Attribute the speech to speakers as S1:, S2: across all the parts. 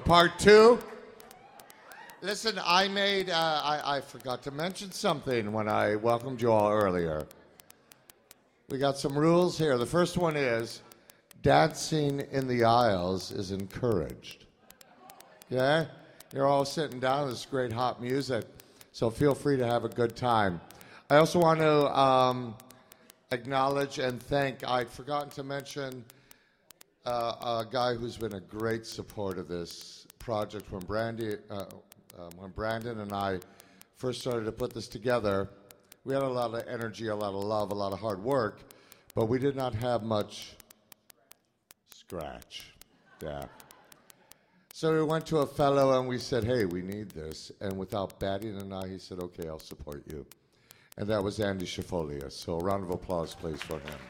S1: part 2. Listen, I forgot to mention something when I welcomed you all earlier. We got some rules here. The first one is dancing in the aisles is encouraged. Okay? You're all sitting down to this great hot music, so feel free to have a good time. I also want to acknowledge and thank, I'd forgotten to mention a guy who's been a great support of this project when Brandon and I first started to put this together. We had a lot of energy, a lot of love, a lot of hard work, but we did not have much scratch. Yeah. So we went to a fellow and we said, hey, we need this. And without batting an eye, he said, okay, I'll support you. And that was Andy Schifolia. So a round of applause, please, for him.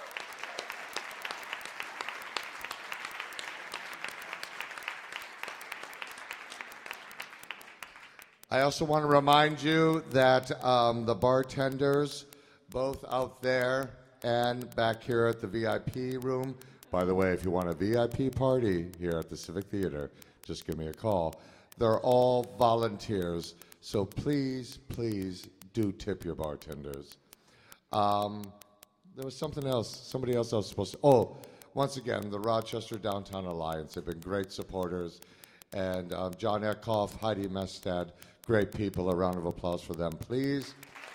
S1: I also want to remind you that the bartenders, both out there and back here at the VIP room, by the way, if you want a VIP party here at the Civic Theater, just give me a call. They're all volunteers, so please, please do tip your bartenders. There was something else. Somebody else I was supposed to... Oh, once again, the Rochester Downtown Alliance have been great supporters. And John Eckhoff, Heidi Mestad, great people. A round of applause for them, please.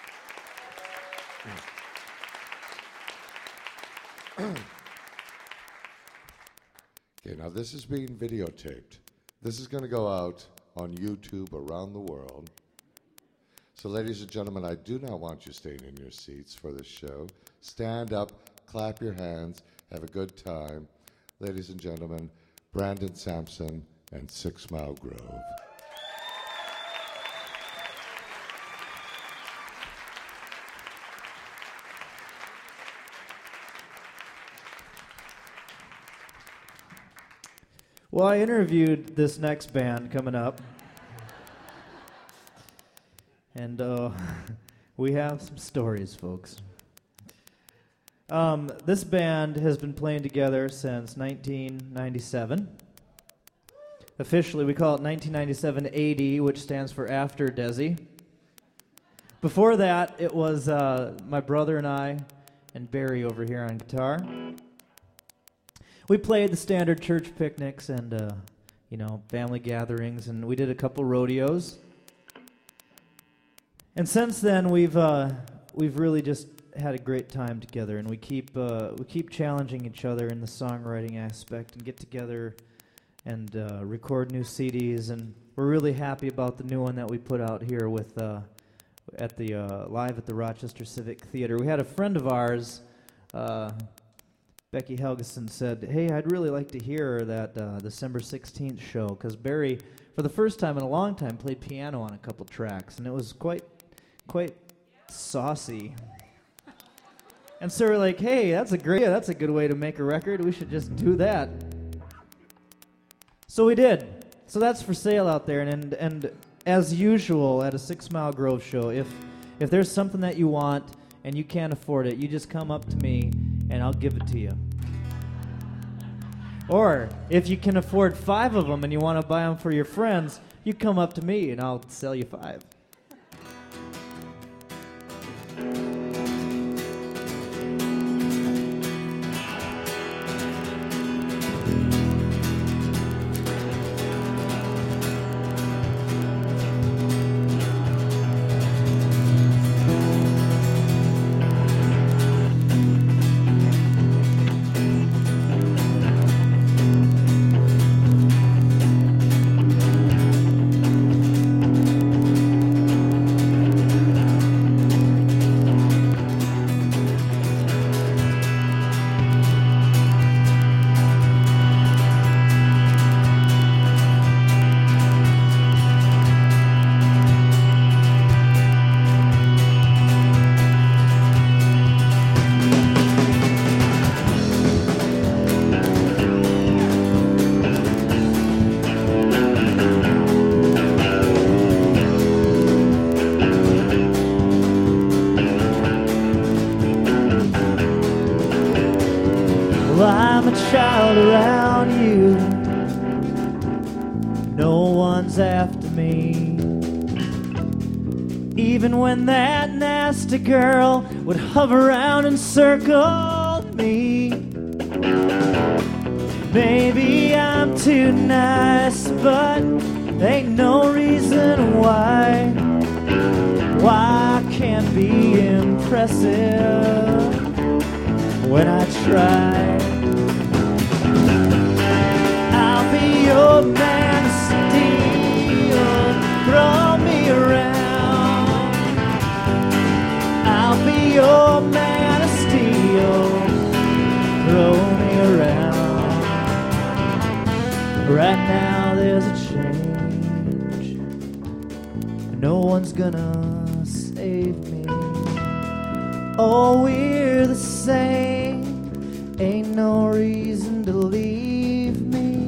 S1: Okay, now this is being videotaped. This is going to go out on YouTube around the world. So ladies and gentlemen, I do not want you staying in your seats for this show. Stand up, clap your hands, have a good time. Ladies and gentlemen, Brandon Sampson and 6 Mile Grove.
S2: Well, I interviewed this next band coming up, and we have some stories, folks. This band has been playing together since 1997. Officially, we call it 1997 AD, which stands for After Desi. Before that, it was my brother and I, and Barry over here on guitar. We played the standard church picnics and, family gatherings, and we did a couple rodeos. And since then, we've really just had a great time together, and we keep challenging each other in the songwriting aspect and get together and record new CDs. And we're really happy about the new one that we put out here with live at the Rochester Civic Theater. We had a friend of ours. Becky Helgeson said, hey, I'd really like to hear that December 16th show, because Barry, for the first time in a long time, played piano on a couple tracks, and it was quite saucy. And so we're like, hey, that's a good way to make a record. We should just do that. So we did. So that's for sale out there, and as usual at a 6 Mile Grove show, if there's something that you want and you can't afford it, you just come up to me and I'll give it to you. Or if you can afford 5 of them and you want to buy them for your friends, you come up to me and I'll sell you 5. no one's after me. Even when that nasty girl would hover around and circle me. Maybe I'm too nice, but ain't no reason why I can't be impressive when I try. I'll be your man of steel, throw me around. I'll be your man of steel, throw me around. Right now there's a change, no one's gonna save me. Oh, we're the same, ain't no reason to leave me.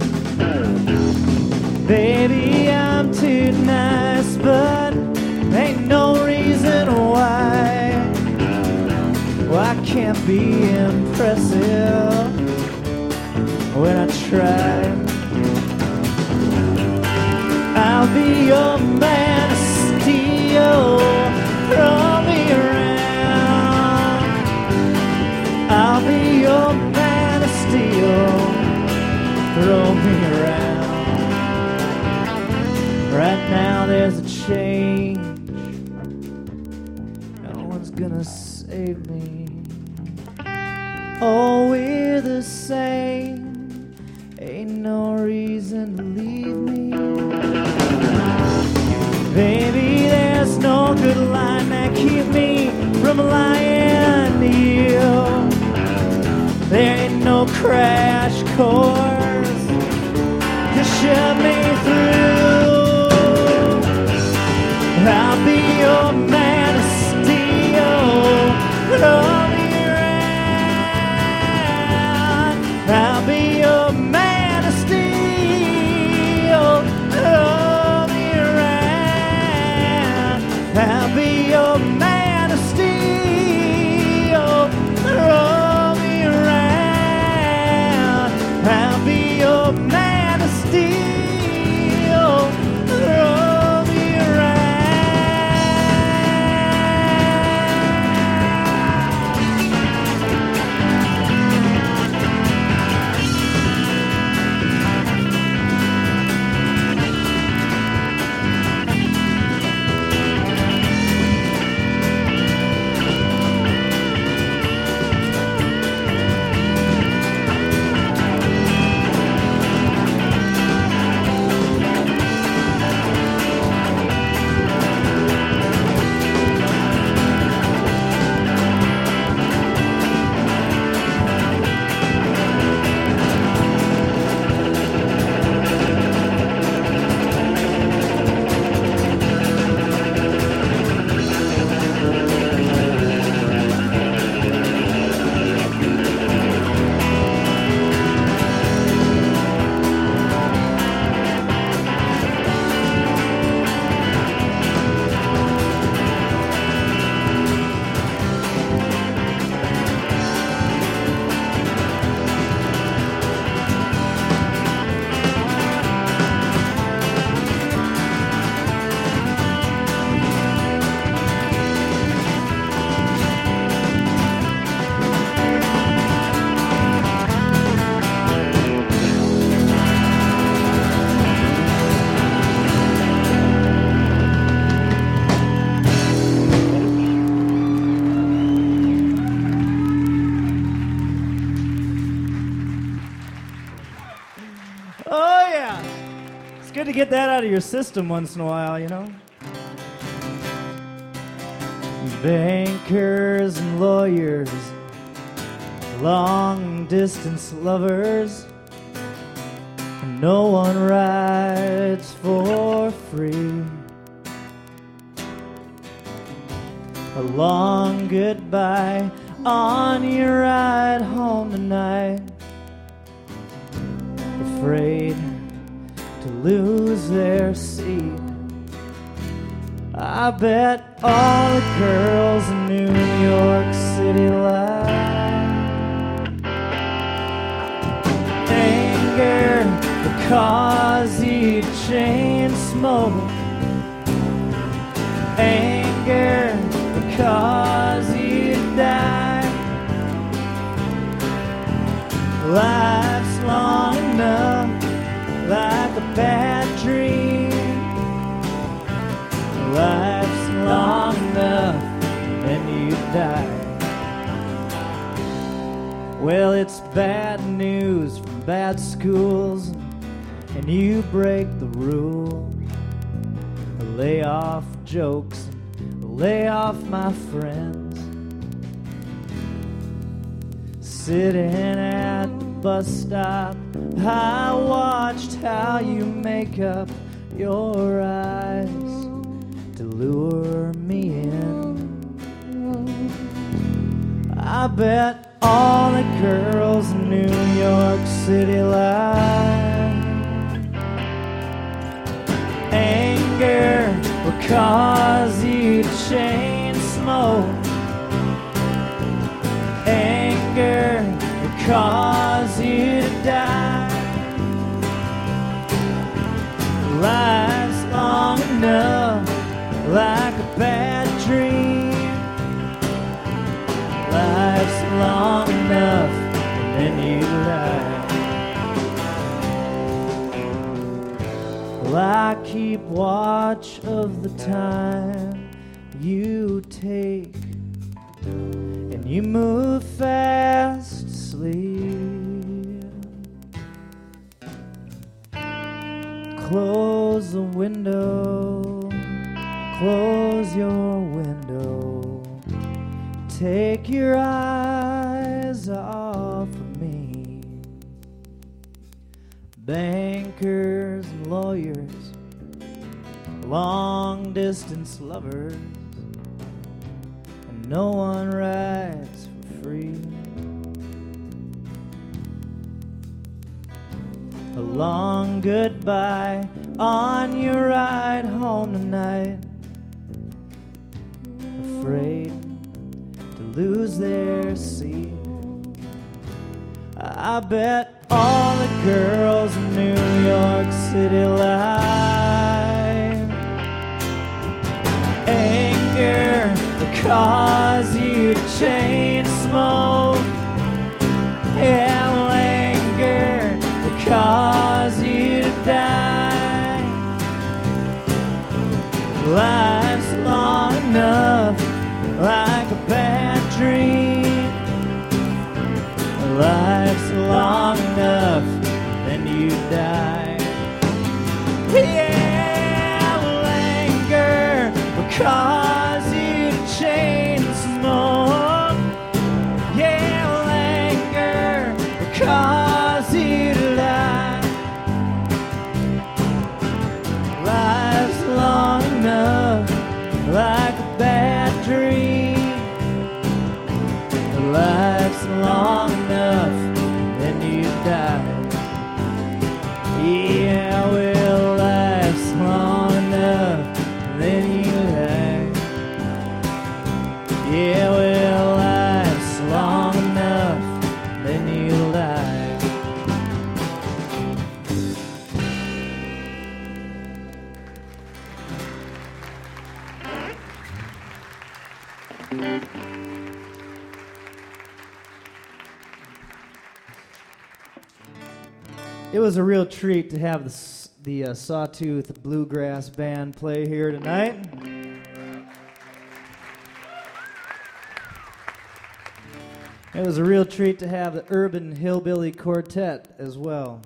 S2: Baby, I'm too nice, but ain't no reason why I can't be impressive when I try. I'll be your man of steel, throw me around. I'll be your man of steel, throw me around. Right now there's a change, no one's gonna save me. Oh, we're the same, ain't no reason to leave me. Baby, there's no good line that keep me from lying to you. There ain't no crash course to shove me through. I'll be your man of steel, throw me around. I'll be your man of steel, throw me around. I'll be your man of steel, throw me around. I'll be your man of steel, throw me around. Oh, yeah. It's good to get that out of your system once in a while, you know? Bankers and lawyers, long-distance lovers, no one rides for free. A long goodbye on your ride home tonight. Afraid to lose their seat. I bet all the girls in New York City lie. Anger because each chain smoke. Anger because you died. Life's long enough, like a bad dream. Life's long enough, and you die. Well, it's bad news from bad schools, and you break the rule. Lay off jokes, lay off my friends. Sitting at the bus stop, I watched how you make up your eyes to lure me in. I bet all the girls in New York City lie. Anger will cause you to chain smoke. Anger will cause you to die. Life's long enough, like a bad dream. Life's long enough, and then you lie. Well, I keep watch of the time you take, and you move fast to sleep. Close the window, close your window. Take your eyes off of me. Bankers and lawyers, long distance lovers, and no one rides for free. A long goodbye on your ride home tonight. Afraid to lose their seat. I bet all the girls in New York City lie. Anger will cause you to chain smoke. Yeah, well, anger will cause you to die. Life's long enough, like a bad dream. Life's long enough, then you die. Yeah, well, anger will cause you to chain smoke. Yeah, well, anger will cause you to lie. Life's long enough, like a bad dream. Life's long enough, then you die. Yeah, well, life's long enough, then you die. Yeah, well, life's long enough, then you die. It was a real treat to have the Sawtooth Bluegrass Band play here tonight. It was a real treat to have the Urban Hillbilly Quartet as well.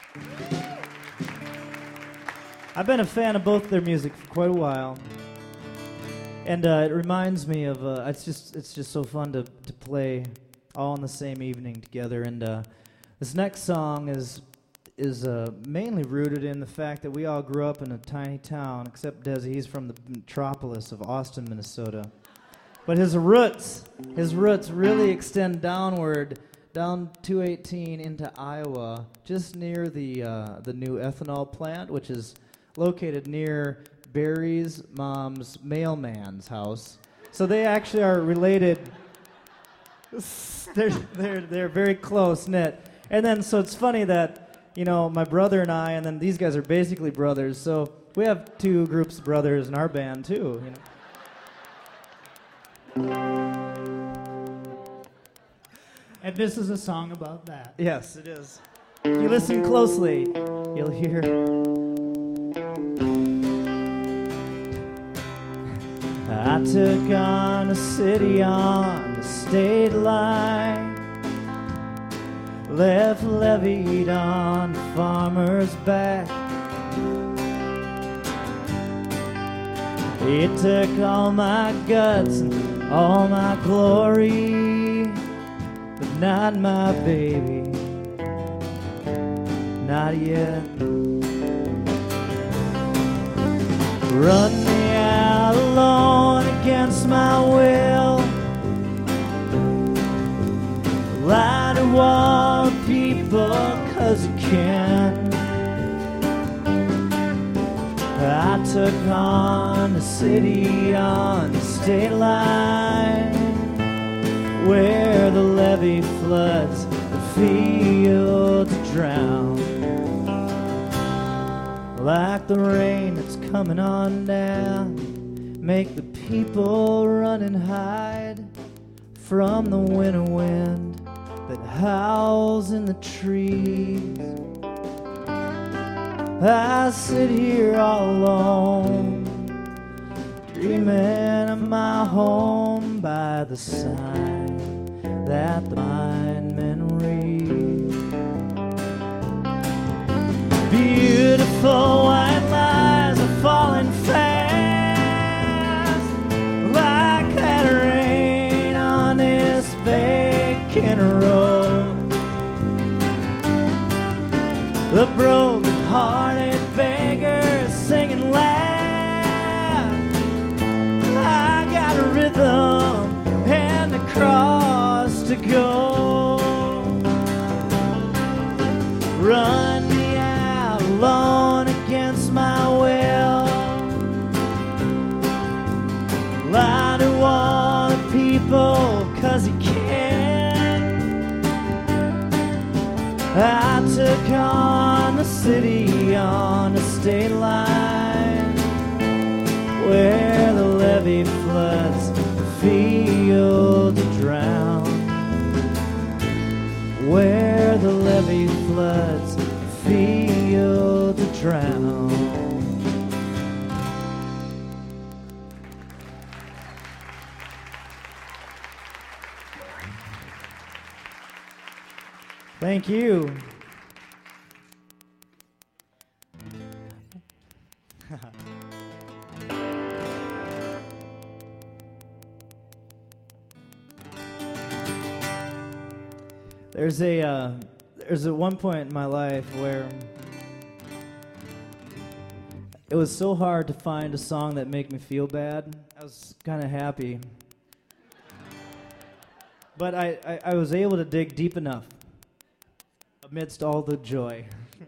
S2: I've been a fan of both their music for quite a while, and it reminds me of it's just so fun to play all in the same evening together. And this next song is mainly rooted in the fact that we all grew up in a tiny town, except Desi. He's from the metropolis of Austin, Minnesota. But his roots really extend downward, down 218 into Iowa, just near the new ethanol plant, which is located near Barry's mom's mailman's house. So they actually are related. They're very close knit. And then so it's funny that you know, my brother and I, and then these guys are basically brothers. So we have two groups of brothers in our band too. You know.
S3: And this is a song about that.
S2: Yes, it is. If you listen closely, you'll hear. I took on a city on the state line, left levied on the farmer's back. It took all my guts and all my glory, but not my baby, not yet. Run me out alone against my will, lie to all the people 'cause you can. I took on the city on the state line, where the levee floods the fields drown. Like the rain that's coming on down, make the people run and hide from the winter wind that howls in the trees. I sit here all alone, dreaming of my home by the sign that the blind men read. Beautiful white lies are falling fast, like that rain on this vacant road. The broken-hearted beggars singing loud. I got a rhythm and a cross to go. Run me out alone against my will, lie to all the people 'cause you can. I took on the city on the state line, where the levee floods the fields drown, where the levee floods the fields drown. Thank you. There's a one point in my life where it was so hard to find a song that made me feel bad. I was kind of happy, but I was able to dig deep enough amidst all the joy.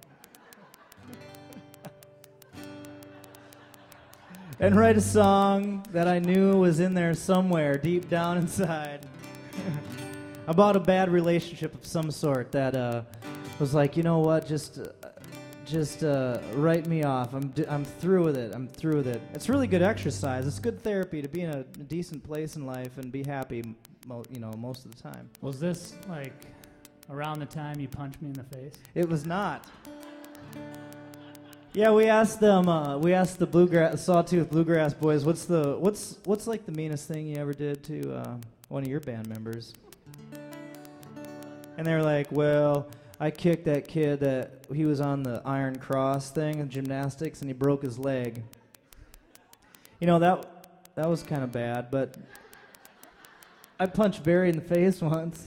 S2: And write a song that I knew was in there somewhere deep down inside about a bad relationship of some sort that was like, you know what, just write me off. I'm through with it. I'm through with it. It's really good exercise. It's good therapy to be in a decent place in life and be happy, most of the time.
S3: Was this like around the time you punched me in the face?
S2: It was not. Yeah, we asked them. We asked the Sawtooth Bluegrass boys, what's like the meanest thing you ever did to one of your band members? And they were like, well, I kicked that kid that he was on the Iron Cross thing in gymnastics, and he broke his leg. You know, that was kind of bad, but I punched Barry in the face once.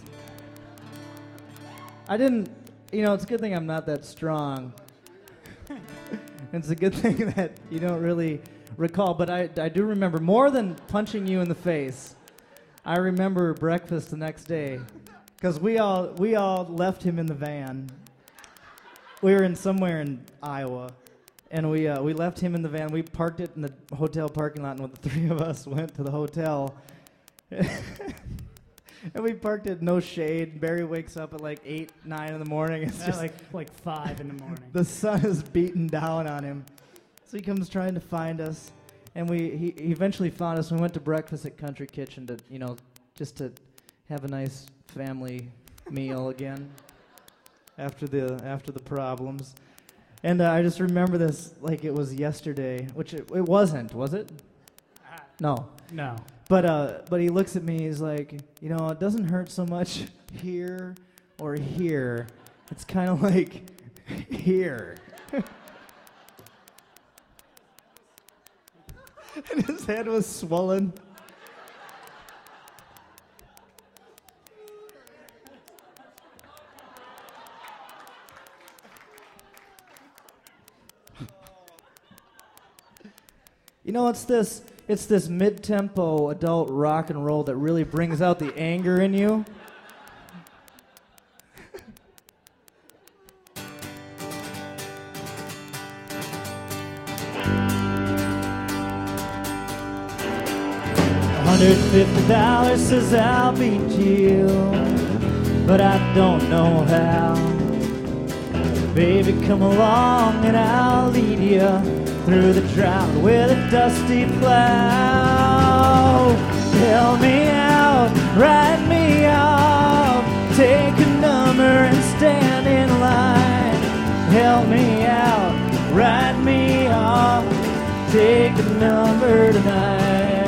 S2: I didn't, it's a good thing I'm not that strong. It's a good thing that you don't really recall, but I do remember more than punching you in the face. I remember breakfast the next day, because we all left him in the van. We were somewhere in Iowa, and we left him in the van. We parked it in the hotel parking lot, and the three of us went to the hotel. And we parked at No Shade. Barry wakes up at like 8, 9 in the morning. It's
S3: At
S2: just
S3: like 5 in the morning.
S2: the sun is beating down on him. So he comes trying to find us. And he eventually found us. We went to breakfast at Country Kitchen to, just to have a nice family meal again after the problems. And I just remember this like it was yesterday, which it wasn't, was it? No.
S3: No.
S2: But he looks at me, he's like, it doesn't hurt so much here or here. It's kind of like here. And his head was swollen. It's this mid-tempo adult rock and roll that really brings out the anger in you. $150 says I'll beat you, but I don't know how. Baby, come along and I'll lead you through the drought with a dusty plow. Help me out, write me off, take a number and stand in line. Help me out, write me off, take a number tonight.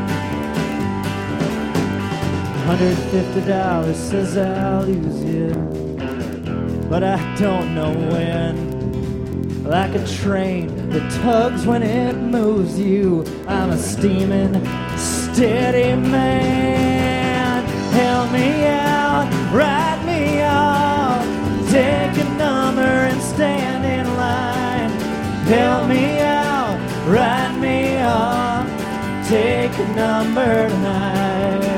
S2: $150 says I'll lose you, but I don't know when. Like a train that tugs when it moves you, I'm a steaming, steady man. Help me out, write me off, take a number and stand in line. Help me out, write me off, take a number tonight.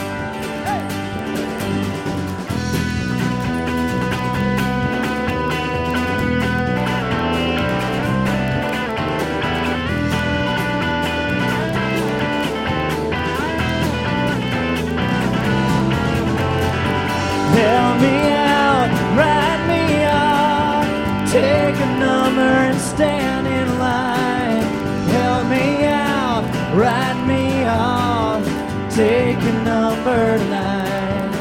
S2: Help me out, write me off, take a number and stand in line. Help me out, write me off, take a number tonight.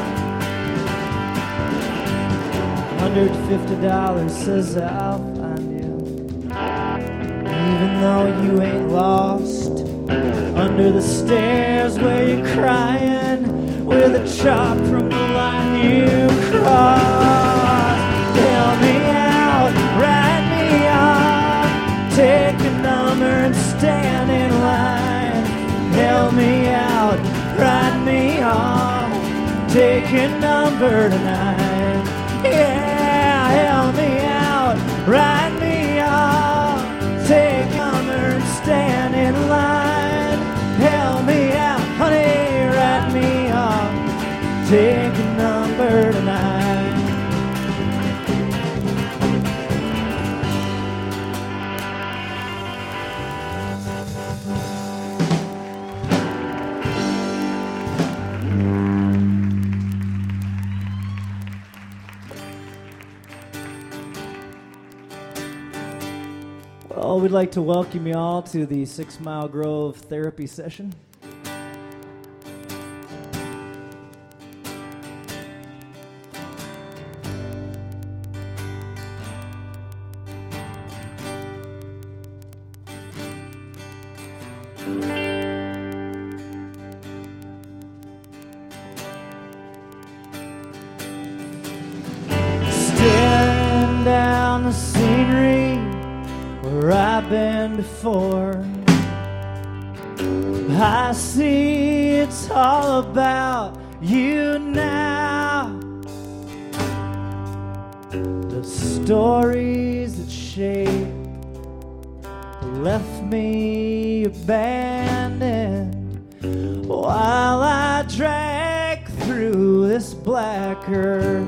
S2: $150 says I'll find you, even though you ain't lost. Under the stairs where you're crying, with a chop from the line you crossed. Help me out, write me off, take a number and stand in line. Help me out, write me off, take a number tonight. Yeah, help me out, write me off, take a number and stand in line. Help me out, honey, write me off, take a number tonight. Well, we'd like to welcome you all to the 6 Mile Grove therapy session. Staring down the scenery where I've been before, I see it's all about you now. The stories that shape left me abandoned while I drank through this black earth.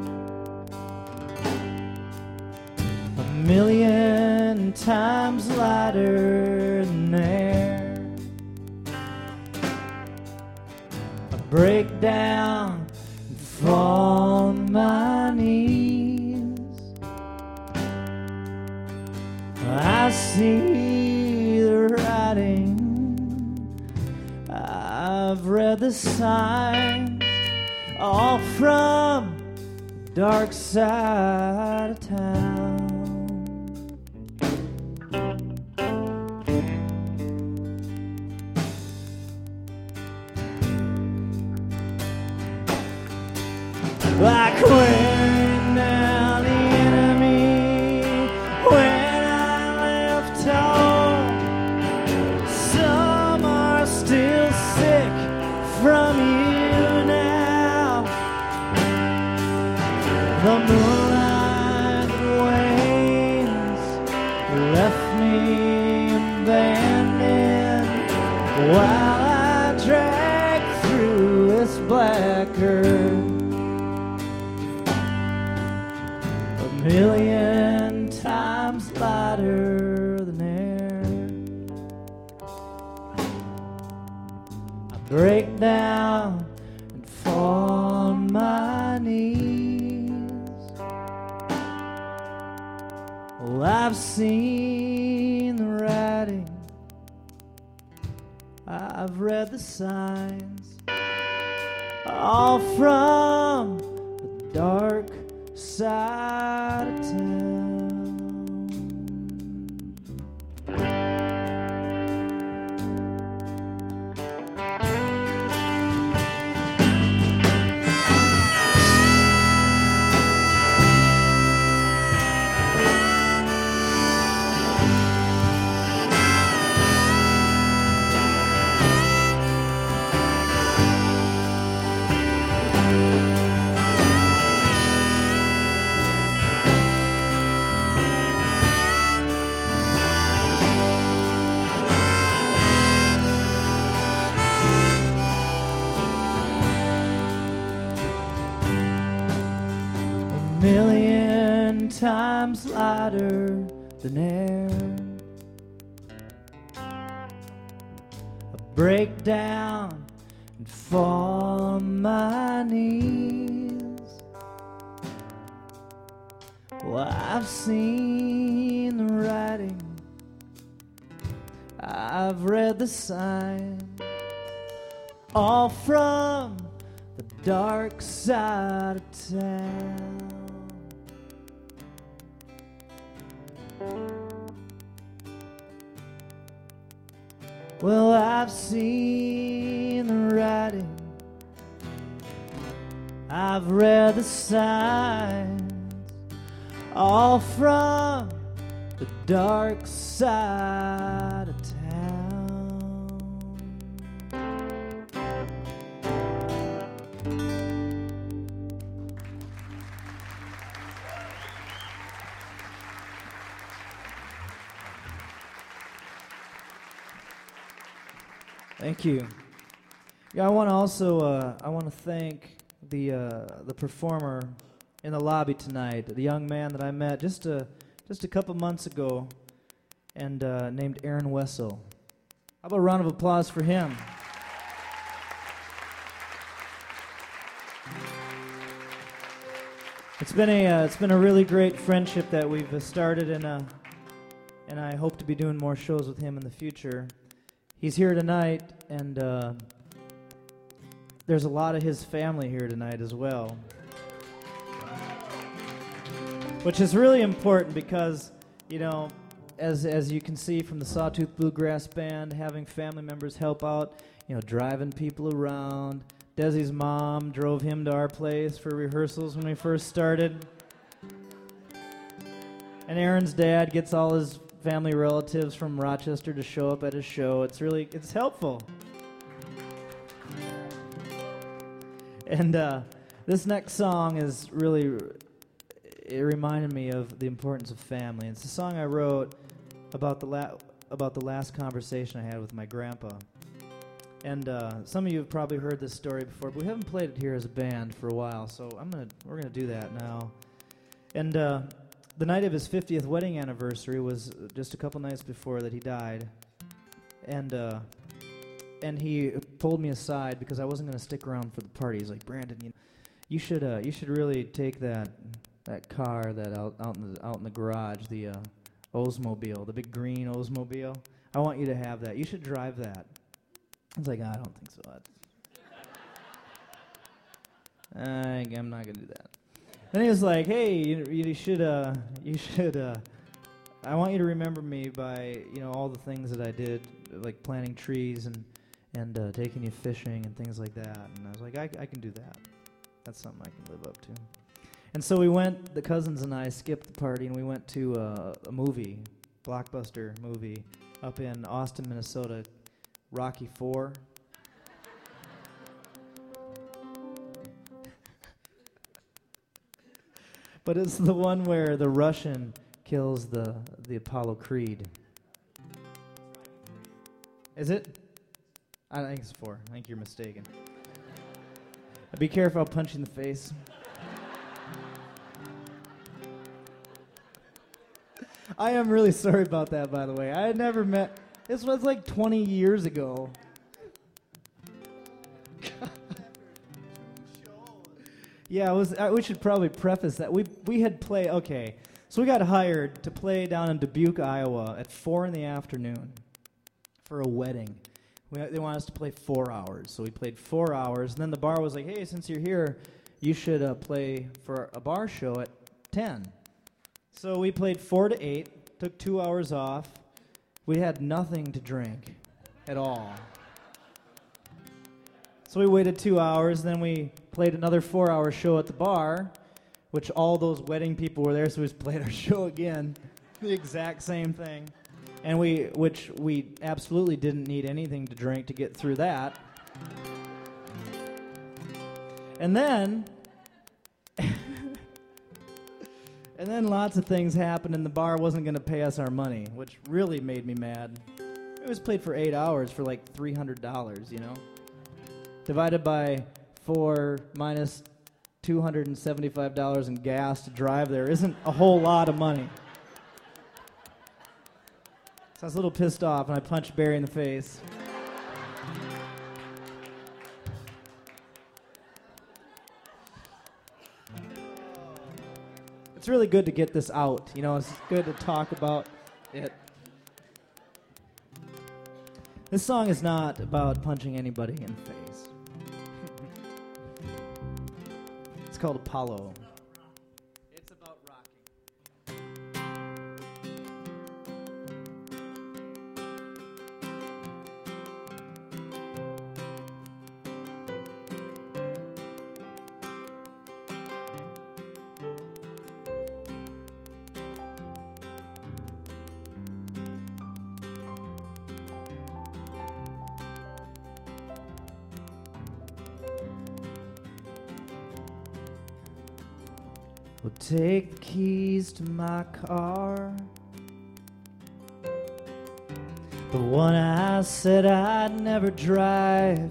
S2: A million times lighter than air. I break down and fall on my knees. I see the writing, I've read the signs, all from the dark side of town. Like when down the enemy, when I left home. Some are still sick from you now. The moonlight wanes left me abandoned while I drag through this black earth. Million times lighter than air. I break down and fall on my knees. Oh, I've seen the writing, I've read the signs, all from the dark side of town. Million times lighter than air. I break down and fall on my knees. Well, I've seen the writing, I've read the sign, all from the dark side of town. Well, I've seen the writing, I've read the signs, all from the dark side of town. Thank you. Yeah, I want to also I want to thank the performer in the lobby tonight, the young man that I met just a couple months ago, and named Aaron Wessel. How about a round of applause for him? It's been a really great friendship that we've started, and I hope to be doing more shows with him in the future. He's here tonight, and there's a lot of his family here tonight as well, which is really important because, you know, as you can see from the Sawtooth Bluegrass Band, having family members help out, you know, driving people around. Desi's mom drove him to our place for rehearsals when we first started. And Aaron's dad gets all his family relatives from Rochester to show up at his show. It's helpful. And this next song is really, it reminded me of the importance of family. It's a song I wrote about the last conversation I had with my grandpa. And some of you have probably heard this story before, but we haven't played it here as a band for a while, so we're gonna do that now. And the night of his 50th wedding anniversary was just a couple nights before that he died. And and he pulled me aside because I wasn't going to stick around for the party. He's like, Brandon, you should really take that car that out in the garage, the Oldsmobile, the big green Oldsmobile. I want you to have that. You should drive that. I was like, I don't think so. I'm not gonna do that. Then he was like, hey, you should. I want you to remember me by all the things that I did, like planting trees and taking you fishing and things like that. And I was like, I can do that. That's something I can live up to. And so we went. The cousins and I skipped the party and we went to a movie, blockbuster movie, up in Austin, Minnesota, Rocky IV. But it's the one where the Russian kills the Apollo Creed. Is it? I think it's 4. I think you're mistaken. Be careful, I'll punch you in the face. I am really sorry about that, by the way. I had never met... This was like 20 years ago. Yeah, we should probably preface that. We had play... Okay, so we got hired to play down in Dubuque, Iowa at 4 in the afternoon for a wedding. They wanted us to play 4 hours, so we played 4 hours. And then the bar was like, hey, since you're here, you should play for a bar show at 10. So we played 4 to 8, took 2 hours off. We had nothing to drink at all. So we waited 2 hours, then we played another 4-hour show at the bar, which all those wedding people were there, so we just played our show again, the exact same thing. And we absolutely didn't need anything to drink to get through that. And then lots of things happened, and the bar wasn't going to pay us our money, which really made me mad. It was played for 8 hours for like $300, Divided by 4 minus $275 in gas to drive there isn't a whole lot of money. So I was a little pissed off, and I punched Barry in the face. It's really good to get this out. It's good to talk about it. This song is not about punching anybody in the face. It's called Apollo. It's about rocking. Well, take the keys to my car, the one I said I'd never drive.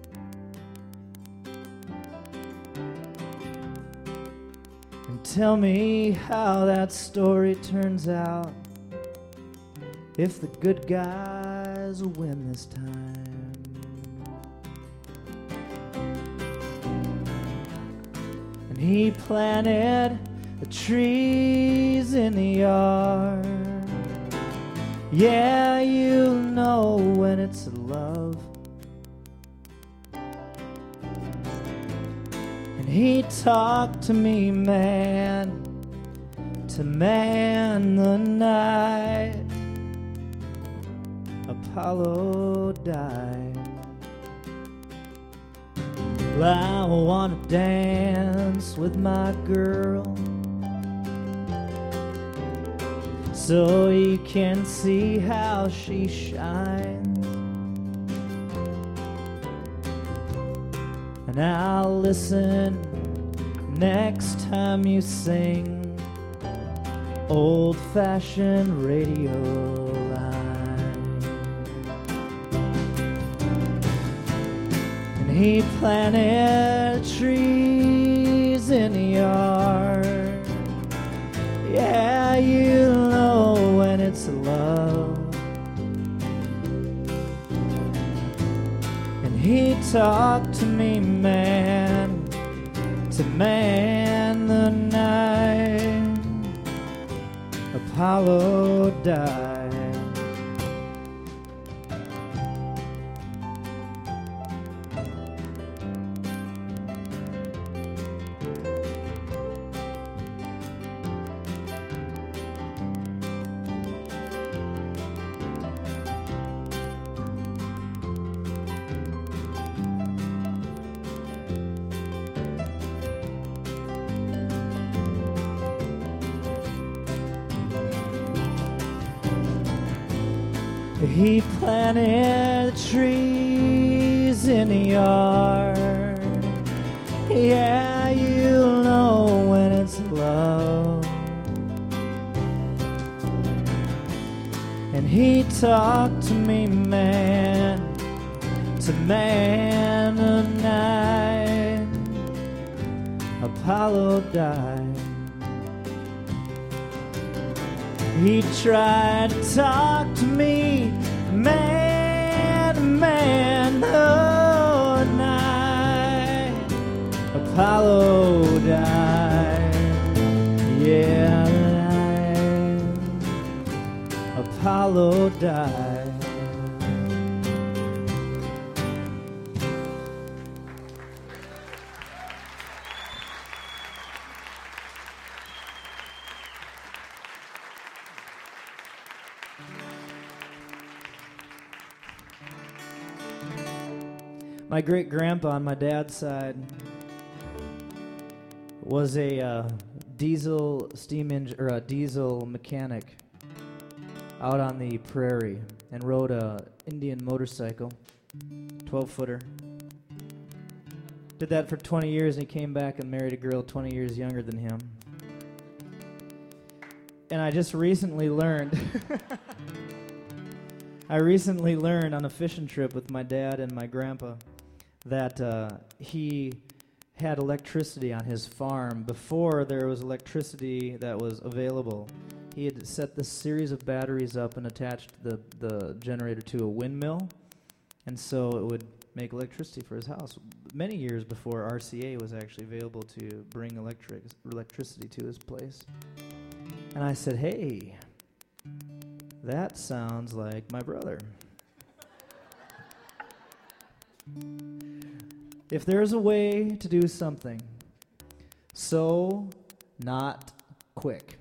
S2: And tell me how that story turns out, if the good guys will win this time. He planted the trees in the yard. Yeah, you'll know when it's love. And he talked to me man to man the night Apollo died. Well, I want to dance with my girl so you can see how she shines. And I'll listen next time you sing old-fashioned radio line. And he planted trees in the yard. Yeah, you'll know when it's love. he talked to me man to man the night Apollo died. He planted trees in the yard. Yeah, you'll know when it's love. And he talked to me man to man the night Apollo died. He tried to talk to me man to man the night Apollo died. Yeah, the night Apollo died. My great-grandpa on my dad's side was a diesel steam engine or a diesel mechanic out on the prairie and rode a Indian motorcycle, 12-footer. Did that for 20 years and he came back and married a girl 20 years younger than him. And I just recently learned on a fishing trip with my dad and my grandpa that he had electricity on his farm before there was electricity that was available. He had set this series of batteries up and attached the generator to a windmill, and so it would make electricity for his house many years before RCA was actually available to bring electricity to his place. And I said, hey, that sounds like my brother. If there's a way to do something so not quick,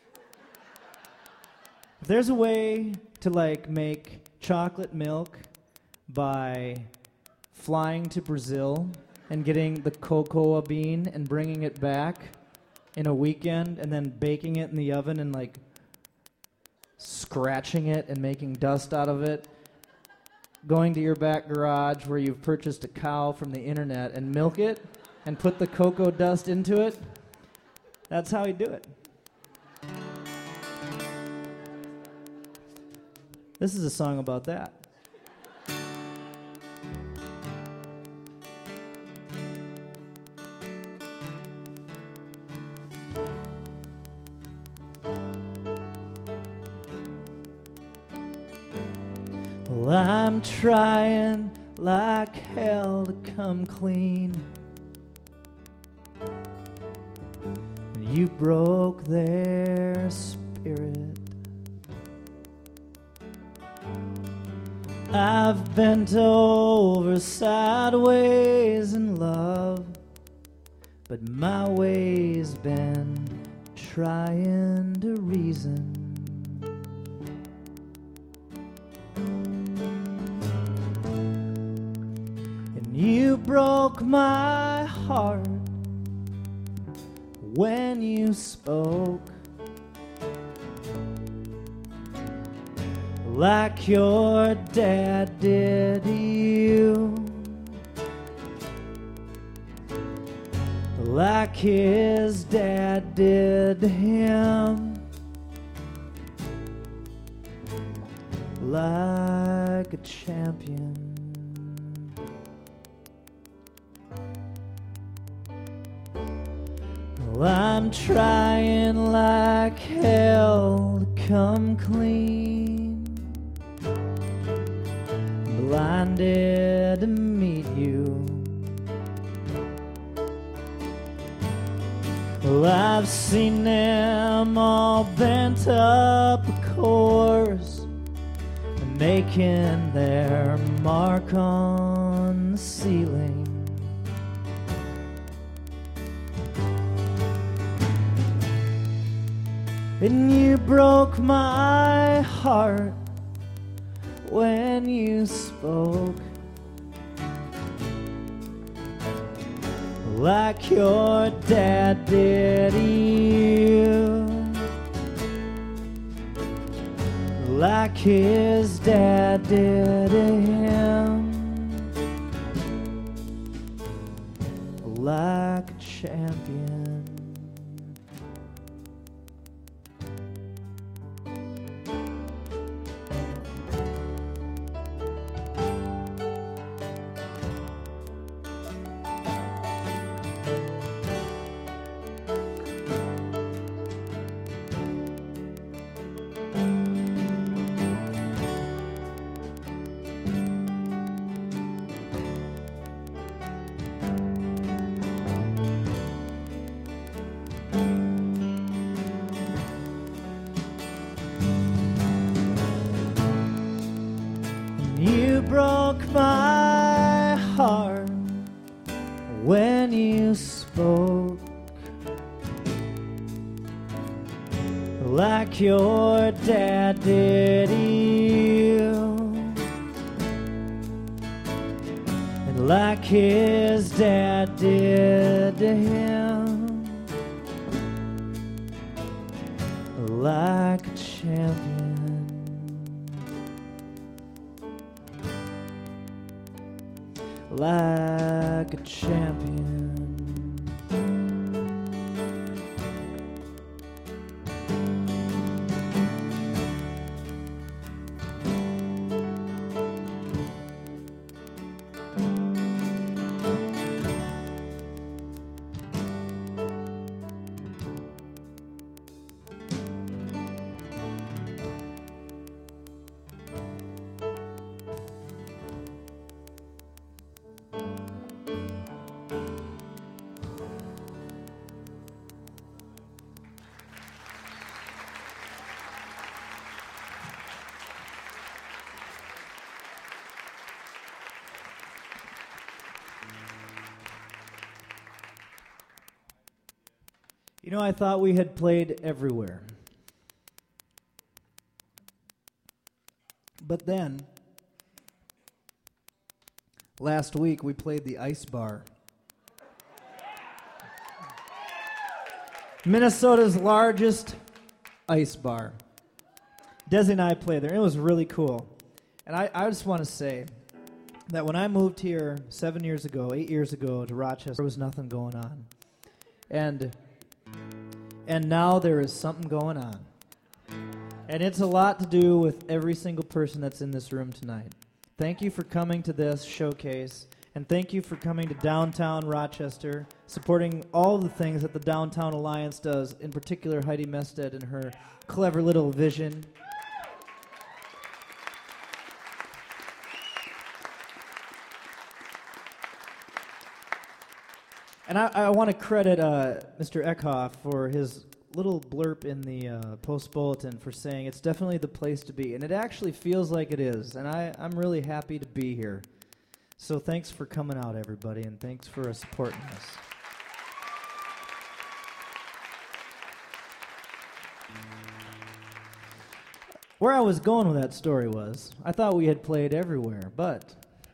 S2: if there's a way to make chocolate milk by flying to Brazil and getting the cocoa bean and bringing it back in a weekend and then baking it in the oven and scratching it and making dust out of it, going to your back garage where you've purchased a cow from the internet and milk it and put the cocoa dust into it, that's how you do it. This is a song about that. Well, I'm trying like hell to come clean. And you broke their spirit. I've bent over sideways in love, but my way's been trying to reason. You broke my heart when you spoke, like your dad did you, like his dad did him, like a champion. Well, I'm trying like hell to come clean, blinded wanted to meet you. Well, I've seen them all bent up a course, making their mark on the ceiling. And you broke my heart when you spoke, like your dad did you, like his dad did him, like a champion. You broke my heart when you spoke, like your dad did you, and like his dad did to him, like a champion. Like a champion. You know, I thought we had played everywhere. But then, last week we played the Ice Bar. Minnesota's largest ice bar. Desi and I played there. It was really cool. And I just want to say that when I moved here 8 years ago to Rochester, there was nothing going on. And now there is something going on. And it's a lot to do with every single person that's in this room tonight. Thank you for coming to this showcase, and thank you for coming to downtown Rochester, supporting all the things that the Downtown Alliance does, in particular Heidi Mested and her clever little vision. And I want to credit Mr. Eckhoff for his little blurb in the Post Bulletin for saying it's definitely the place to be. And it actually feels like it is. And I'm really happy to be here. So thanks for coming out, everybody, and thanks for supporting us. Where I was going with that story was, I thought we had played everywhere, but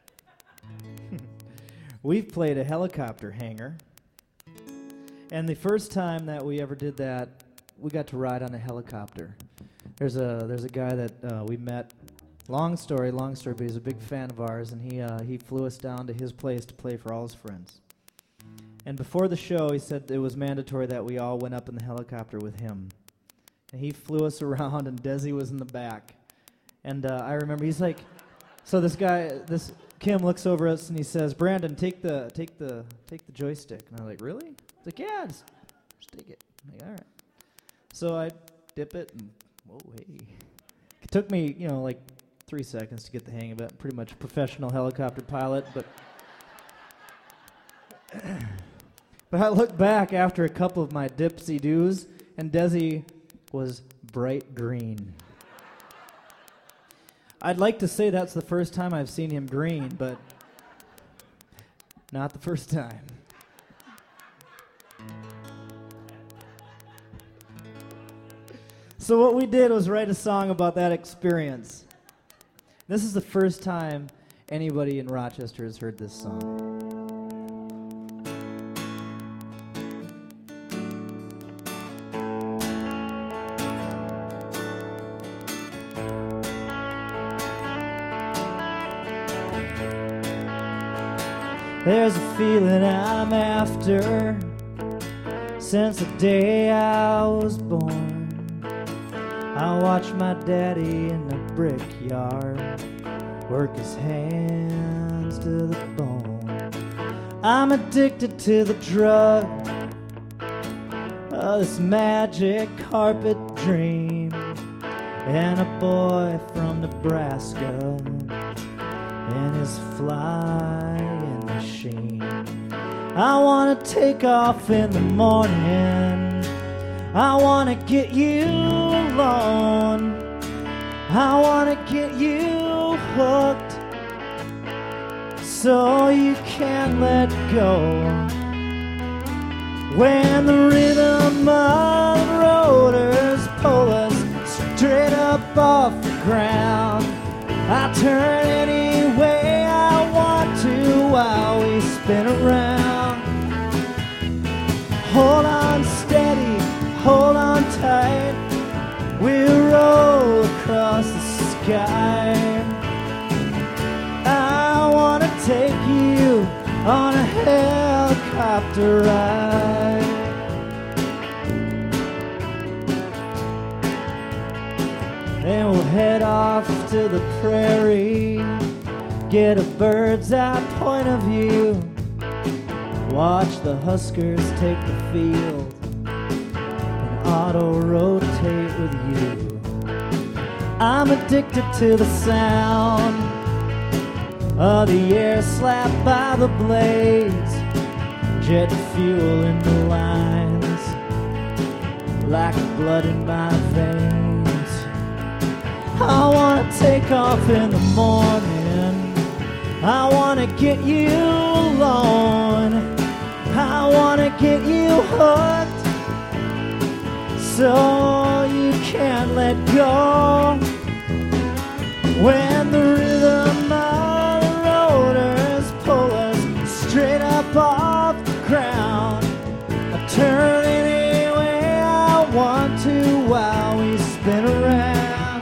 S2: we've played a helicopter hangar. And the first time that we ever did that, we got to ride on a helicopter. There's a guy that we met. Long story, but he's a big fan of ours, and he flew us down to his place to play for all his friends. And before the show, he said it was mandatory that we all went up in the helicopter with him. And he flew us around, and Desi was in the back. And I remember he's like, so this Kim looks over us and he says, "Brandon, take the joystick." And I'm like, "Really?" He's like, "Yeah, just take it." I'm like, "All right." So I dip it, and whoa, hey. It took me, like 3 seconds to get the hang of it. I'm pretty much a professional helicopter pilot, but I look back after a couple of my dipsy-doos, and Desi was bright green. I'd like to say that's the first time I've seen him green, but not the first time. So what we did was write a song about that experience. This is the first time anybody in Rochester has heard this song. There's a feeling I'm after since the day I was born. I watch my daddy in the brickyard work his hands to the bone. I'm addicted to the drug of this magic carpet dream, and a boy from Nebraska and his flying machine. I wanna take off in the morning, I wanna get you alone, I wanna get you hooked so you can't let go. When the rhythm of the rotors pull us straight up off the ground, I turn any way I want to while we spin around. Hold on steady, hold on tight, we'll roll across the sky. I wanna take you on a helicopter ride. Then we'll head off to the prairie, get a bird's eye point of view, watch the Huskers take the field, and auto-rotate with you. I'm addicted to the sound of the air slapped by the blades, jet fuel in the lines, like blood in my veins. I wanna take off in the morning, I wanna get you alone, I wanna get you hooked so you can't let go. When the rhythm of the rotors pull us straight up off the ground, I turn any way I want to while we spin around.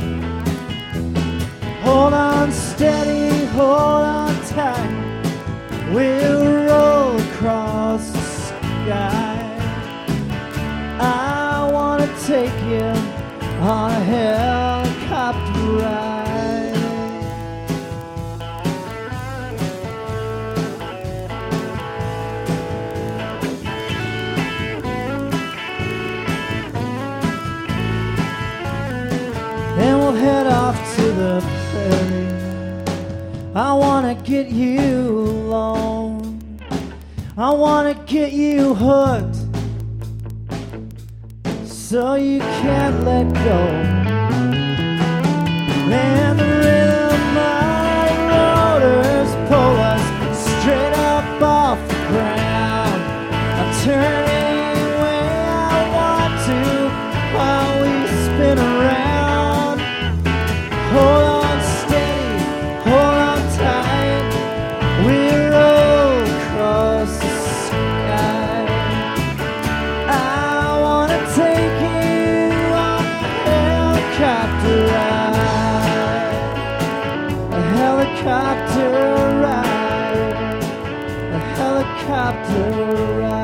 S2: Hold on steady, hold on tight, we'll roll across the sky. I wanna take you on a helicopter ride. And we'll head off to the prairie, I wanna get you alone, I wanna get you hooked so you can't let go. And the rhythm of the rotors pull us straight up off the ground, I turn any way I want to while we spin around. Hold on steady, hold on tight, we roll across the sky. I wanna take you on a helicopter ride, a helicopter ride, a helicopter ride.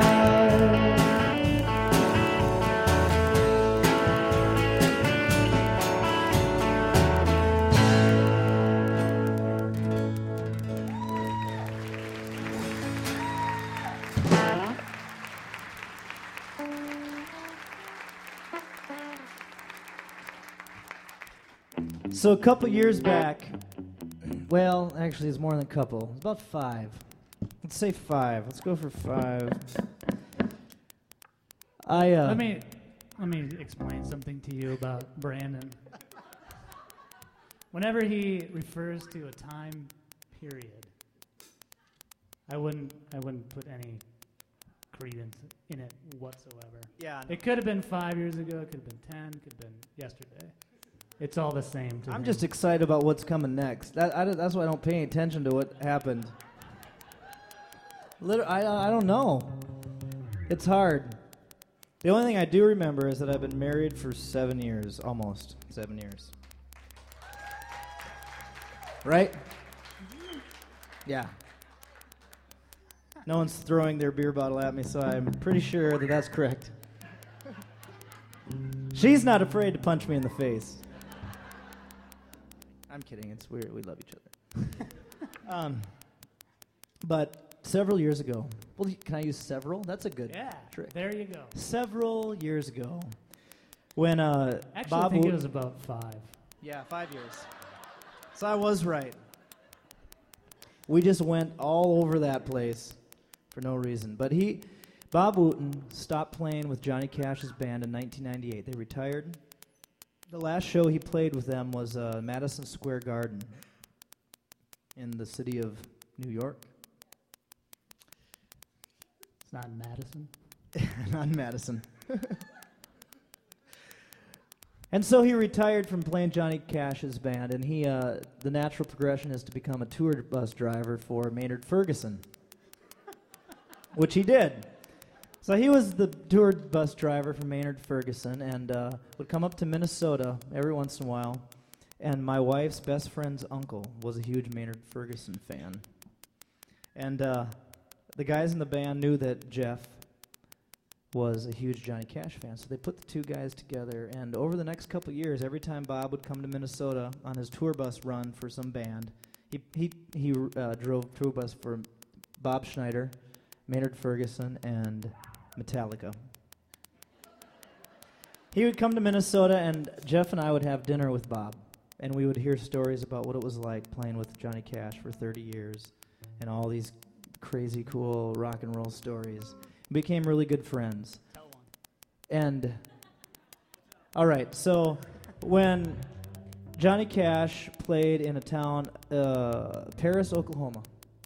S2: So a couple years back, Well, actually, it's more than a couple. It's about 5. Let's say 5. Let's go for 5.
S3: Let me explain something to you about Brandon. Whenever he refers to a time period, I wouldn't put any credence in it whatsoever.
S2: Yeah.
S3: It could have been 5 years ago. It could have been 10. Could have been yesterday. It's all the same to
S2: I'm
S3: him.
S2: just excited about what's coming next. That's why I don't pay any attention to what happened. I don't know. It's hard. The only thing I do remember is that I've been married for 7 years, almost 7 years. Right? Yeah. No one's throwing their beer bottle at me, so I'm pretty sure that that's correct. She's not afraid to punch me in the face. I'm kidding. It's weird. We love each other. But several years ago, well, can I use several? That's a good trick.
S3: There you go.
S2: Several years ago, when
S3: Actually,
S2: Bob
S3: I think it was about 5.
S2: Yeah, 5 years. So I was right. We just went all over that place for no reason. But Bob Wooten stopped playing with Johnny Cash's band in 1998. They retired. The last show he played with them was Madison Square Garden in the city of New York.
S3: It's not in Madison.
S2: Not in Madison. And so he retired from playing Johnny Cash's band, and the natural progression is to become a tour bus driver for Maynard Ferguson, which he did. So he was the tour bus driver for Maynard Ferguson and would come up to Minnesota every once in a while. And my wife's best friend's uncle was a huge Maynard Ferguson fan. And the guys in the band knew that Jeff was a huge Johnny Cash fan, so they put the two guys together. And over the next couple of years, every time Bob would come to Minnesota on his tour bus run for some band, he drove tour bus for Bob Schneider, Maynard Ferguson, and Metallica. He would come to Minnesota, and Jeff and I would have dinner with Bob, and we would hear stories about what it was like playing with Johnny Cash for 30 years and all these crazy, cool rock and roll stories. We became really good friends.
S3: Tell one.
S2: And, all right, so when Johnny Cash played in a town, Paris, Oklahoma,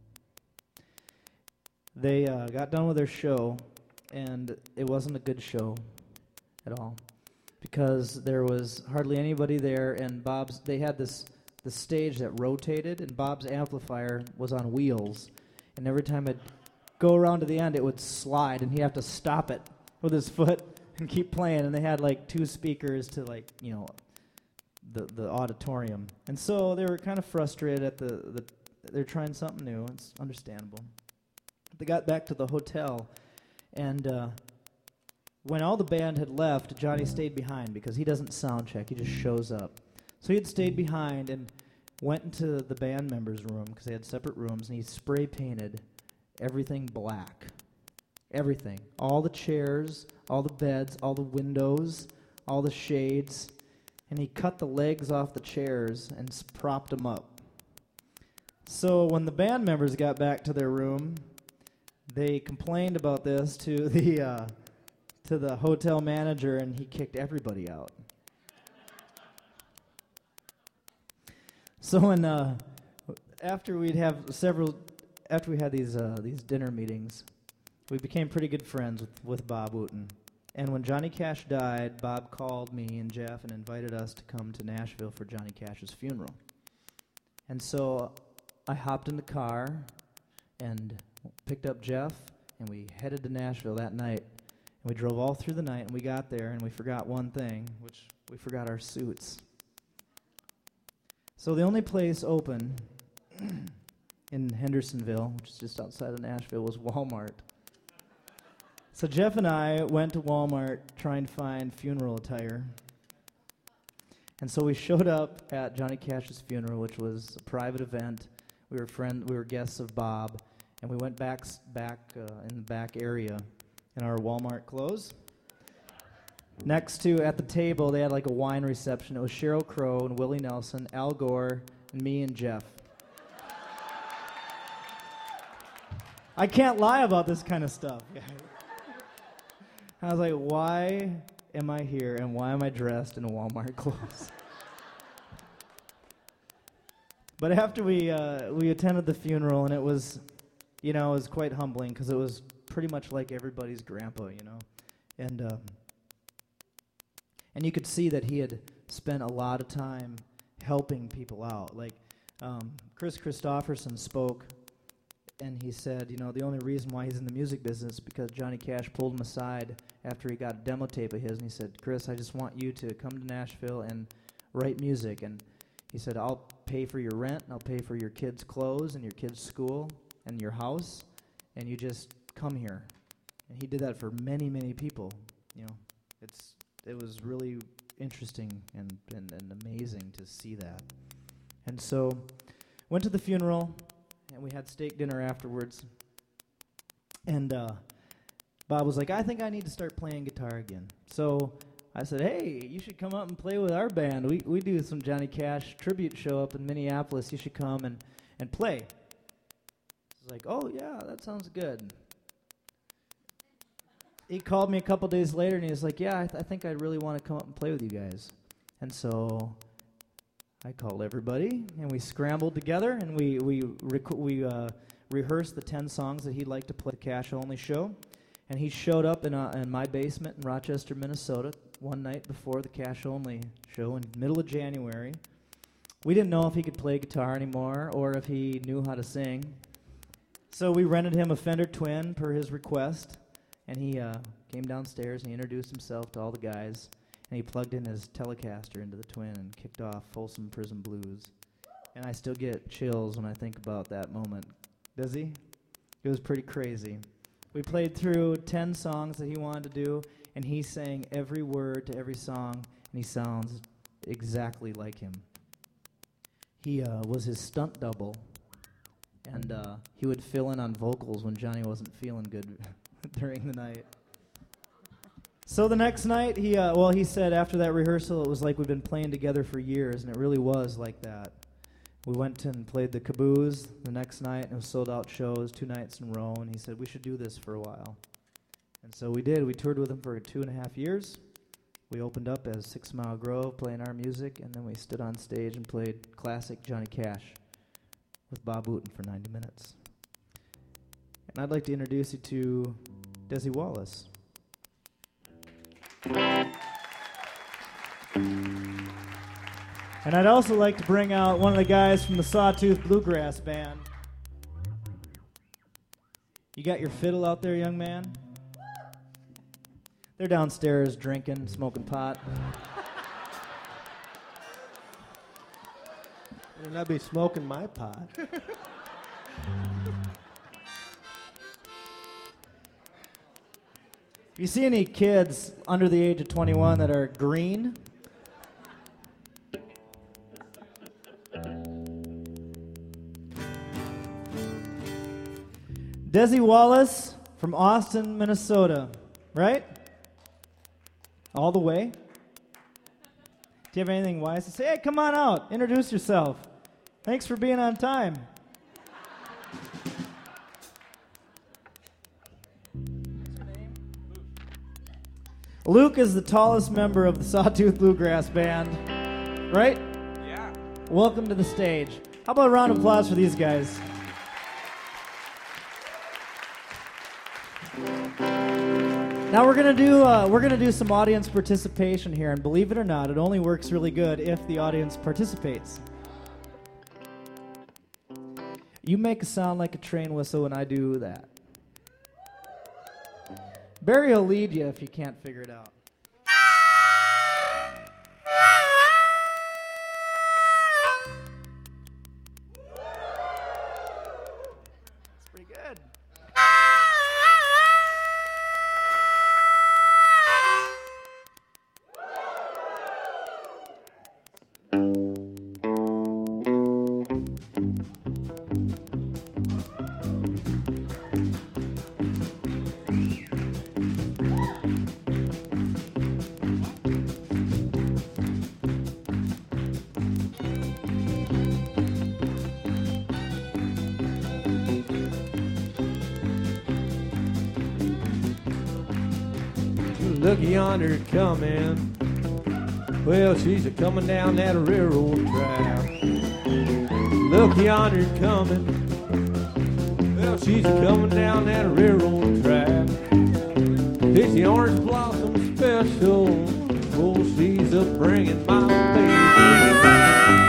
S2: they got done with their show, and it wasn't a good show at all because there was hardly anybody there, and they had the stage that rotated, and Bob's amplifier was on wheels, and every time it'd go around to the end, it would slide, and he'd have to stop it with his foot and keep playing, and they had like 2 speakers to the auditorium, and so they were kind of frustrated at they're trying something new. It's understandable. They got back to the hotel, and when all the band had left, Johnny stayed behind because he doesn't sound check. He just shows up. So he had stayed behind and went into the band members' room because they had separate rooms, and he spray painted everything black. Everything. All the chairs, all the beds, all the windows, all the shades, and he cut the legs off the chairs and propped them up. So when the band members got back to their room, they complained about this to the hotel manager, and he kicked everybody out. So when after we had these dinner meetings, we became pretty good friends with Bob Wooten. And when Johnny Cash died, Bob called me and Jeff and invited us to come to Nashville for Johnny Cash's funeral. And so I hopped in the car and picked up Jeff, and we headed to Nashville that night. And we drove all through the night, and we got there, and we forgot one thing, which we forgot our suits. So the only place open in Hendersonville, which is just outside of Nashville, was Walmart. So Jeff and I went to Walmart trying to find funeral attire. And so we showed up at Johnny Cash's funeral, which was a private event. We were guests of Bob, and we went back in the back area in our Walmart clothes. Next to, at the table, they had like a wine reception. It was Sheryl Crow and Willie Nelson, Al Gore, and me and Jeff. I can't lie about this kind of stuff. I was like, why am I here and why am I dressed in Walmart clothes? But after we attended the funeral, and it was, it was quite humbling because it was pretty much like everybody's grandpa, and you could see that he had spent a lot of time helping people out. Like Chris Christopherson spoke, and he said, the only reason why he's in the music business is because Johnny Cash pulled him aside after he got a demo tape of his, and he said, Chris, I just want you to come to Nashville and write music. And he said, I'll pay for your rent, and I'll pay for your kids' clothes and your kids' school and your house, and you just come here. And he did that for many, many people. It was really interesting and amazing to see that. And so went to the funeral, and we had steak dinner afterwards. And Bob was like, I think I need to start playing guitar again. So I said, hey, you should come up and play with our band. We do some Johnny Cash tribute show up in Minneapolis. You should come and play. He's like, oh, yeah, that sounds good. He called me a couple days later, and he was like, yeah, I think I really want to come up and play with you guys. And so I called everybody, and we scrambled together, and we rehearsed the 10 songs that he'd like to play at the Cash-only show. And he showed up in my basement in Rochester, Minnesota, one night before the Cash-only show in the middle of January. We didn't know if he could play guitar anymore or if he knew how to sing. So we rented him a Fender Twin per his request. And he came downstairs and he introduced himself to all the guys. And he plugged in his Telecaster into the Twin and kicked off Folsom Prison Blues. And I still get chills when I think about that moment. Does he? It was pretty crazy. We played through 10 songs that he wanted to do, and he sang every word to every song, and he sounds exactly like him. He was his stunt double, and he would fill in on vocals when Johnny wasn't feeling good during the night. So the next night, he said after that rehearsal, it was like we've been playing together for years, and it really was like that. We went and played the Caboose the next night, and it was sold-out shows 2 nights in a row, and he said, we should do this for a while. And so we did. We toured with him for 2.5 years. We opened up as 6 Mile Grove, playing our music, and then we stood on stage and played classic Johnny Cash with Bob Wooten for 90 minutes. And I'd like to introduce you to Desi Wallace. And I'd also like to bring out one of the guys from the Sawtooth Bluegrass Band. You got your fiddle out there, young man? They're downstairs drinking, smoking pot.
S4: They'll not be smoking my pot.
S2: If you see any kids under the age of 21 that are green, Desi Wallace from Austin, Minnesota, right? All the way? Do you have anything wise to say? Hey, come on out. Introduce yourself. Thanks for being on time. Luke is the tallest member of the Sawtooth Bluegrass Band, right?
S5: Yeah.
S2: Welcome to the stage. How about a round of applause for these guys? Now we're gonna do some audience participation here, and believe it or not, it only works really good if the audience participates. You make a sound like a train whistle, and I do that. Barry will lead you if you can't figure it out. That's pretty good.
S4: look yonder coming. Well, she's a coming down that railroad track. Look yonder coming. Well, she's a coming down that railroad track. It's the orange blossom special. Oh, she's a bringing my baby back.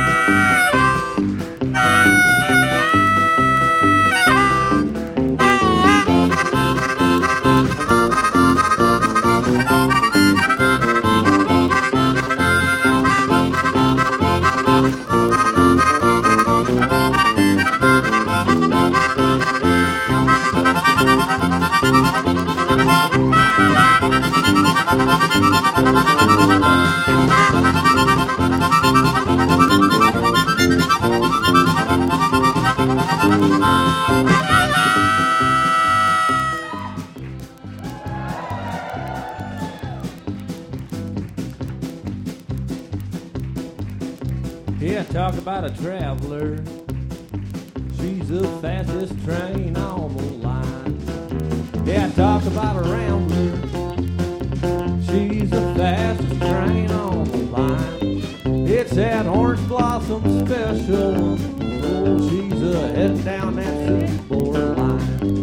S4: Yeah, talk about a traveler. She's the fastest train on the line. Yeah, talk about a rambler. She's the fastest train on the line. It's that orange blossom special. Oh, she's heading down that seaboard line.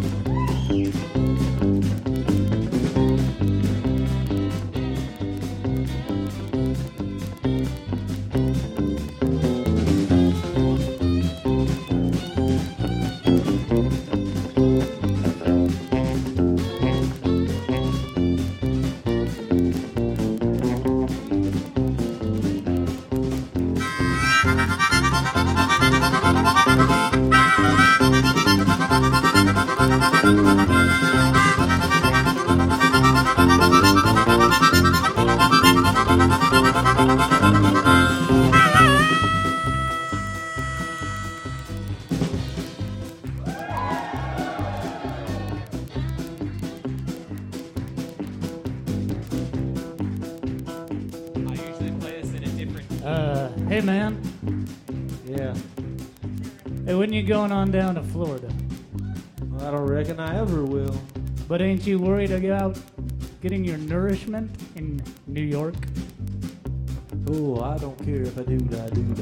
S3: Hey, man.
S4: Yeah,
S3: Hey, when you going on down to Florida?
S4: well, I don't reckon I ever will.
S3: But ain't you worried about getting your nourishment in New York?
S4: Oh, I don't care if I do, I do.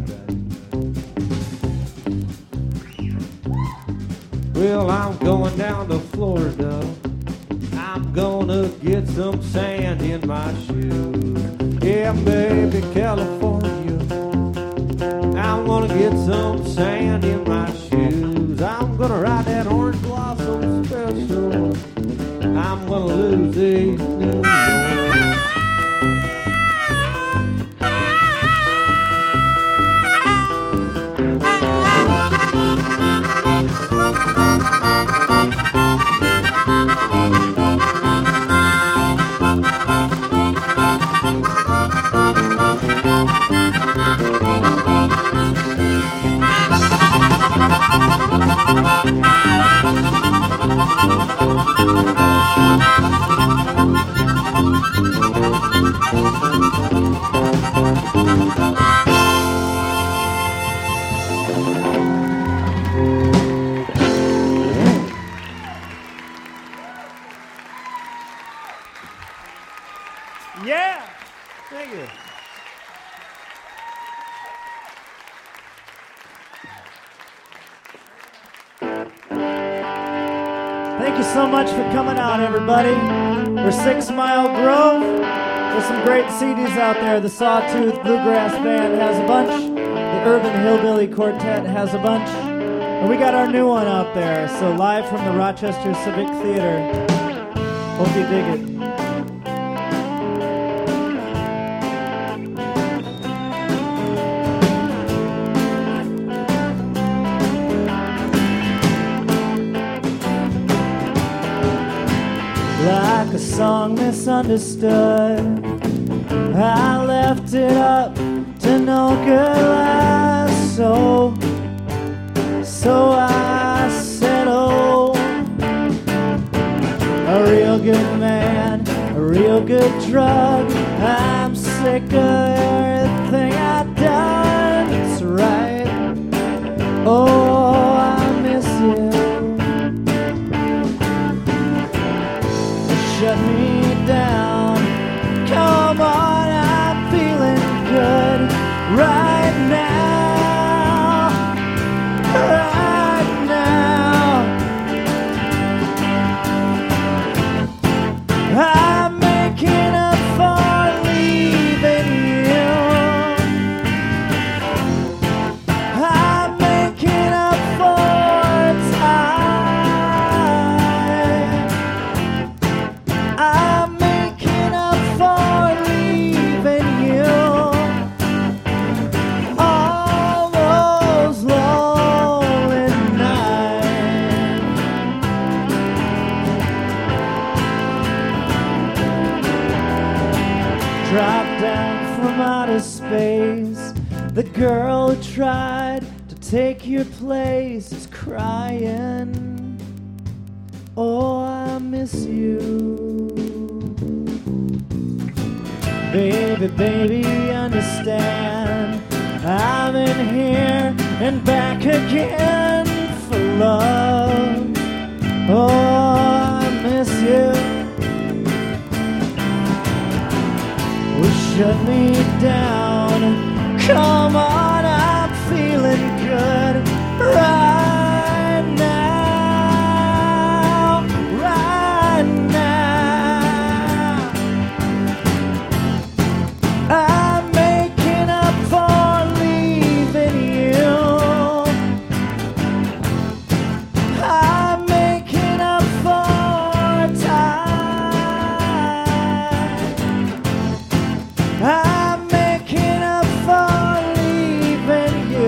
S4: Well, I'm going down to Florida. I'm gonna get some sand in my shoes. Yeah, baby, California. I'm gonna get some sand in my shoes. I'm gonna ride that orange blossom special. I'm gonna lose these New York.
S3: Yeah!
S4: Thank you.
S2: Thank you so much for coming out, everybody. We're 6 Mile Grove. There's some great CDs out there. The Sawtooth Bluegrass Band has a bunch. The Urban Hillbilly Quartet has a bunch. And we got our new one out there. So live from the Rochester Civic Theater. Hope you dig it. Like a song misunderstood, I left it up to no good last. So I said, oh, a real good man, a real good drug. I'm sick of everything I've done. It's right. Oh, I miss you. Shut me down. space. The girl who tried to take your place is crying. Oh, I miss you. Baby, baby, understand. I've been here and back again for love. Oh, I miss you. Well, shut me down. Come on, I'm feeling good right now, right now. I'm making up for leaving you. I'm making up for time. I'm making up for leaving you.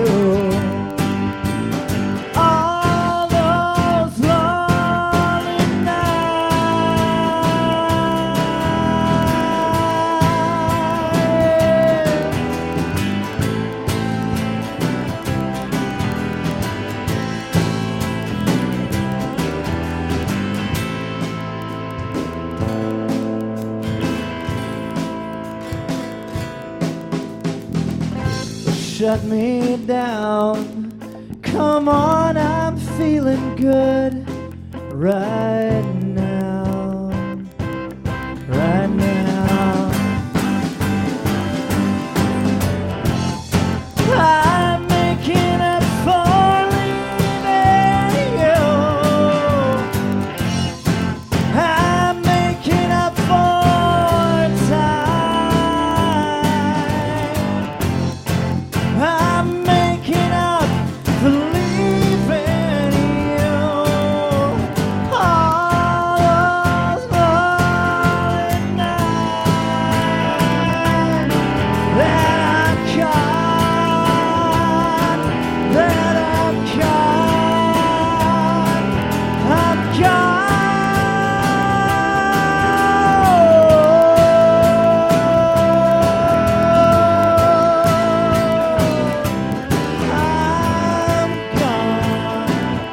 S2: All those lonely Shut me down. Come on, I'm feeling good right now, right now. I'm making up for leaving you. I'm making up for time. I'm making up for leaving you. All those lonely nights that I'm gone, that I'm gone, I'm gone. I'm gone.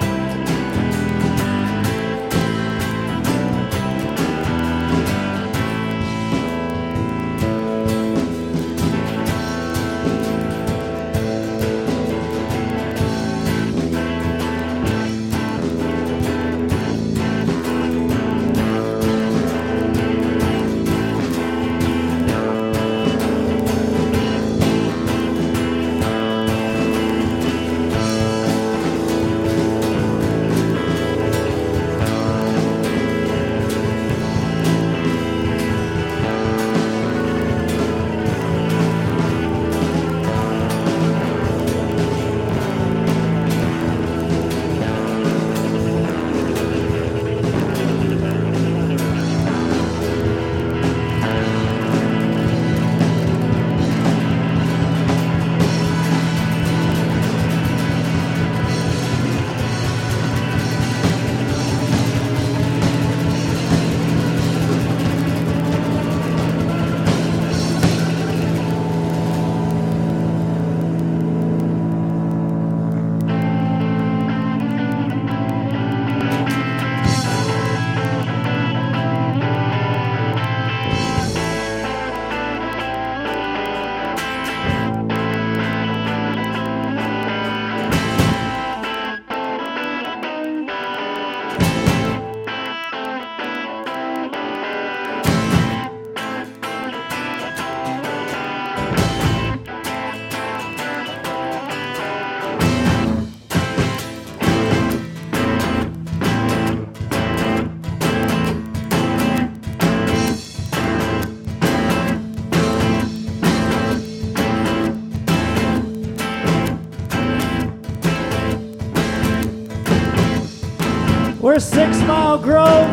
S2: We're 6 Mile Grove.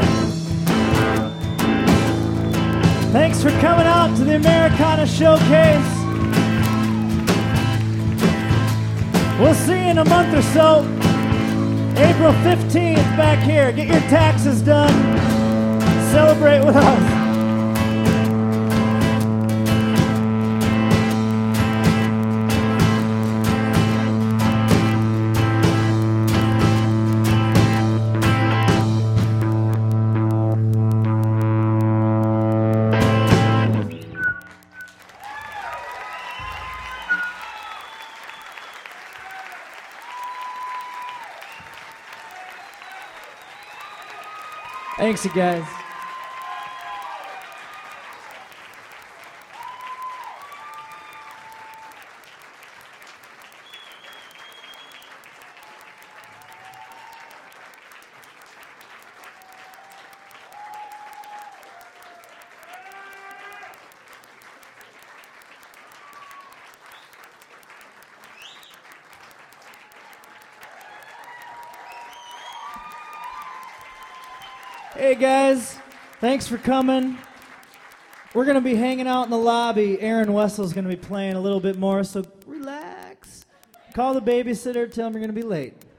S2: Thanks for coming out to the Americana Showcase. We'll see you in a month or so. April 15th back here. Get your taxes done. Celebrate with us. Thanks, you guys. Hey guys, thanks for coming. We're going to be hanging out in the lobby. Aaron Wessel's going to be playing a little bit more, so relax. Call the babysitter, tell him you're going to be late.